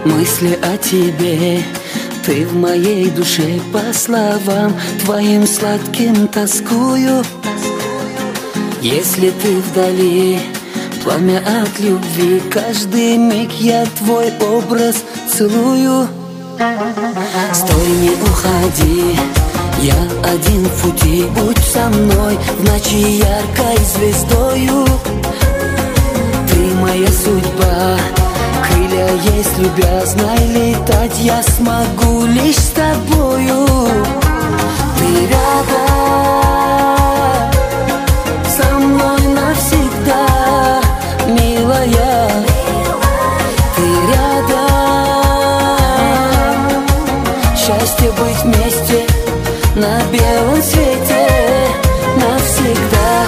Мысли о тебе, ты в моей душе, по словам твоим сладким тоскую. Если ты вдали, пламя от любви, каждый миг я твой образ целую. Стой, не уходи, я один в пути, будь со мной в ночи яркой звездою. Ты моя судьба, крылья есть любя, знай, летать я смогу лишь с тобою. Ты рядом со мной навсегда, милая. Ты рядом, счастье быть вместе на белом свете навсегда.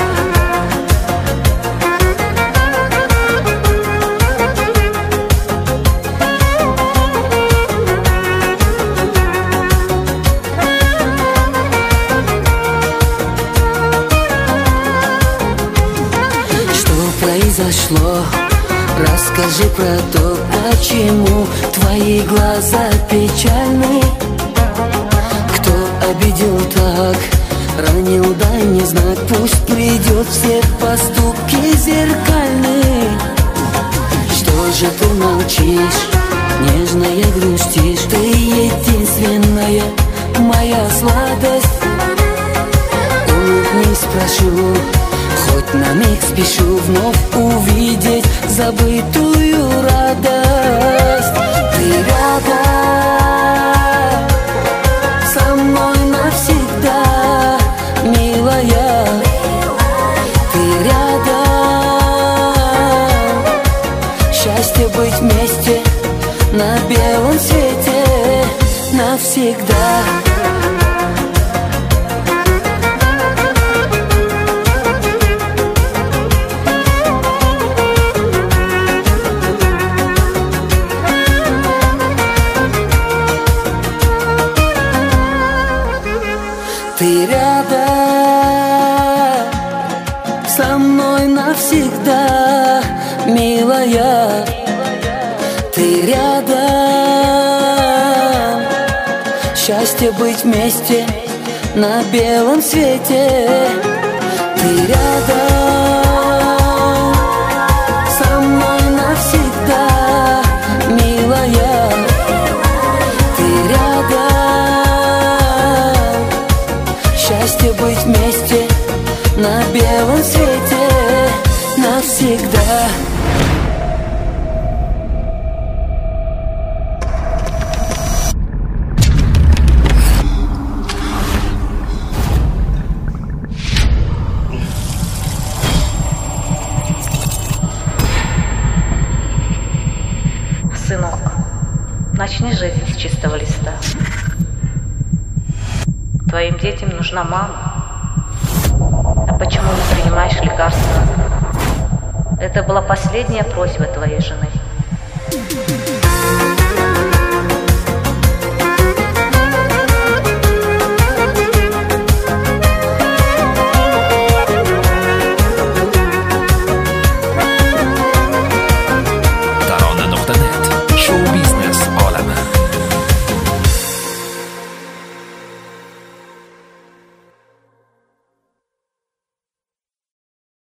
Произошло, расскажи про то, почему твои глаза печальны. Кто обидел так, ранил, дай мне знак, пусть придет, все поступки зеркальны. Что же ты молчишь, нежная грустишь, ты единственная моя сладость. Улыбнись, прошу, хоть на миг спешу вновь увидеть забытую радость. Ты рядом со мной навсегда, милая. Ты рядом, счастье быть вместе на белом свете навсегда. Ты рядом со мной навсегда, милая. Ты рядом, счастье быть вместе на белом свете. Ты рядом со мной навсегда, милая. Ты рядом, счастье быть вместе на белом свете навсегда. Сынок, начни жизнь с чистого листа. Твоим детям нужна мама. А почему не принимаешь лекарства? Это была последняя просьба твоей жены.